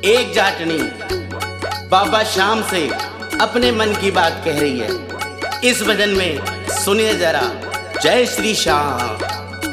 एक जाटनी बाबा श्याम से अपने मन की बात कह रही है। इस भजन में सुनिए जरा। जय श्री श्याम।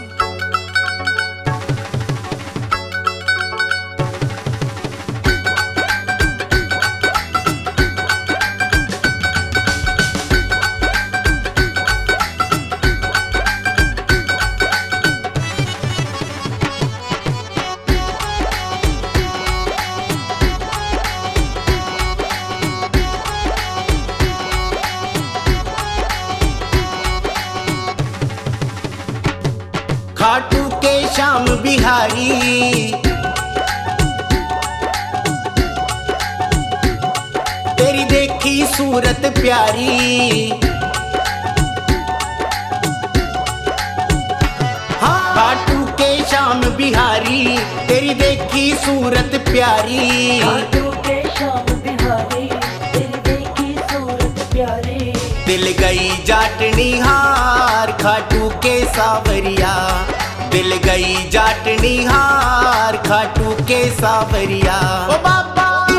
खाटू के श्याम बिहारी, तेरी देखी सूरत प्यारी। हाँ, खाटू के श्याम बिहारी, तेरी देखी सूरत प्यारी। खाटू के श्याम बिहारी, तेरी देखी सूरत प्यारी। दिल गई जाटनी हार खाटू के सावरिया, दिल गई जाटनी हार खाटू के सावरिया। ओ बाबा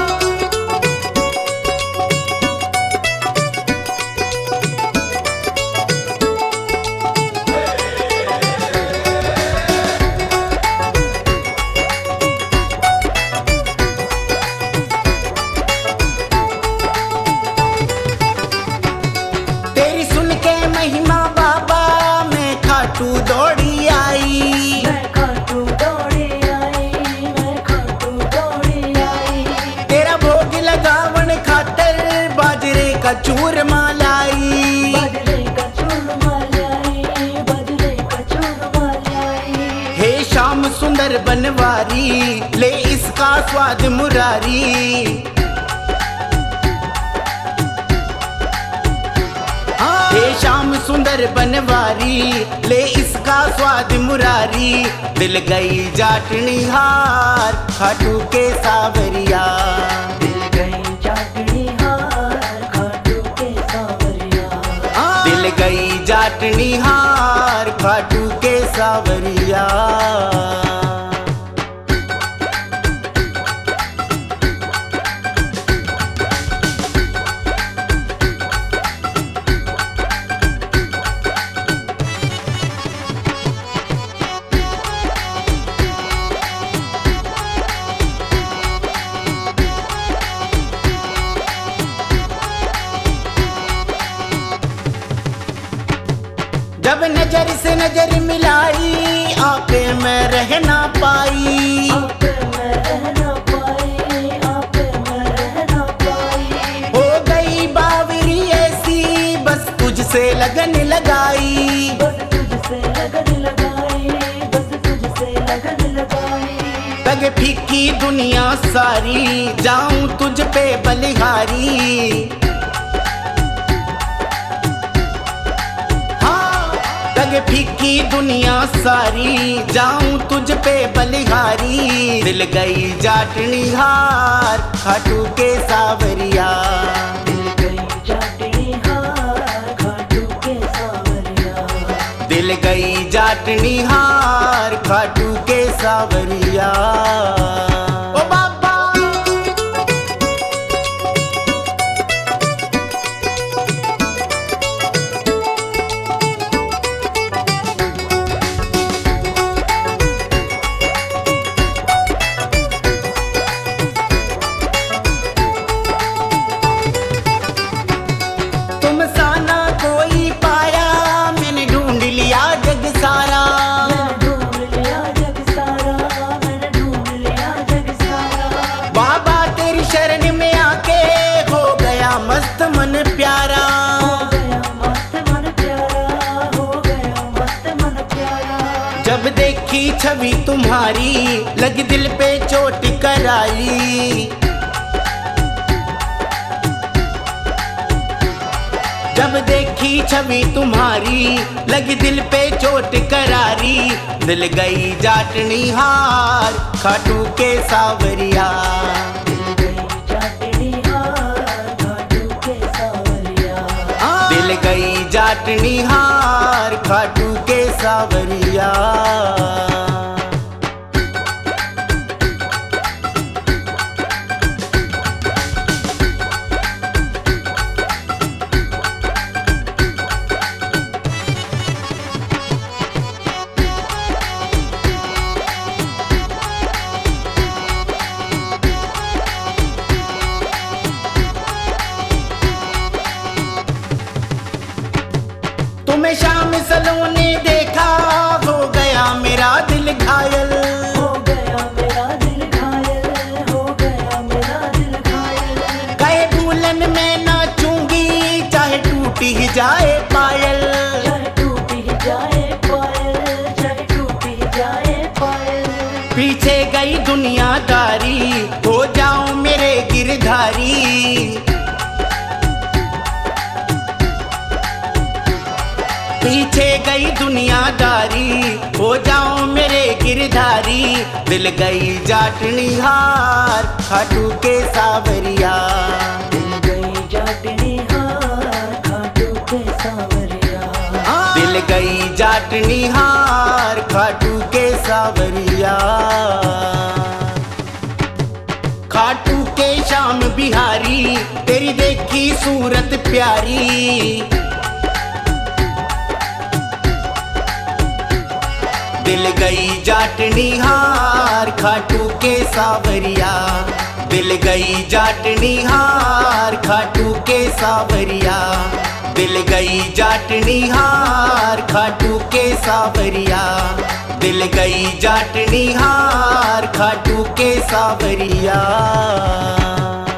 तेरी सुन के महिमा बाबा, मैं खाटू दौड़ी आई। मैं खाटू दौड़ी आई, मैं खाटू दौड़ी आई। तेरा भोग लगावन खातर बाजरे का चूरमा लाई। बाजरे का चूरमा लाई, बाजरे का चूरमा लाई। हे श्याम सुंदर बनवारी, ले इसका स्वाद मुरारी। हे श्याम सुंदर बनवारी, ले इसका स्वाद मुरारी। दिल गई जाटनी हार खाटू के सावरिया। दिल गई जाटनी हार खाटू के सावरिया। दिल गई जाटनी हार खाटू के सावरिया। जब नजर से नजर मिलाई, आपे मैं रह ना पाई। आपे मैं रह ना पाई, आपे मैं रह ना पाई। हो गई बावरी ऐसी, बस तुझसे लगन लगाई। बस तुझसे लगन लगाई, बस तुझसे लगन लगाई। लगे फीकी दुनिया सारी, जाऊं तुझ पे बलिहारी। लगे फीकी दुनिया सारी, जाऊं तुझ पे बलिहारी। दिल गई जाटनी हार खाटू के सावरिया। दिल गई जाटनी हार खाटू के सावरिया। दिल गई जाटनी हार खाटू के सावरिया। ओ बाबा तुम सा ना कोई पाया, मैंने ढूंढ लिया जग सारा। मैंने ढूंढ लिया जग सारा, मैंने ढूंढ लिया जग सारा। बाबा तेरी शरण में आके हो गया मस्त मन प्यारा। हो गया मस्त मन प्यारा, हो गया मस्त मन प्यारा। जब देखी छवि तुम्हारी, लग दिल पे चोट कराई। जब देखी छवि तुम्हारी, लग दिल पे चोट करारी। दिल गई जाटनी हार खाटू के सावरिया। दिल गई जाटनी हार खाटू के सावरिया। दिल गई जाटनी हार खाटू के सावरिया। पीछे गई दुनियादारी, हो जाऊं मेरे गिरधारी। पीछे गई दुनियादारी, हो जाऊं मेरे गिरधारी। दिल गई जाटनी हार, खाटू के सावरिया। दिल गई जाटनी हार, खाटू के सावरिया। दिल गई जाटनी हार, खाटू के सावरिया। खाटू के श्याम बिहारी, तेरी देखी सूरत प्यारी। दिल गई जाटनी हार, खाटू के सावरिया। दिल गई जाटनी हार, खाटू के सावरिया। दिल गई जाटनी हार, खाटू के सावरिया। दिल गई जाटनी हार, खाटू के सावरिया।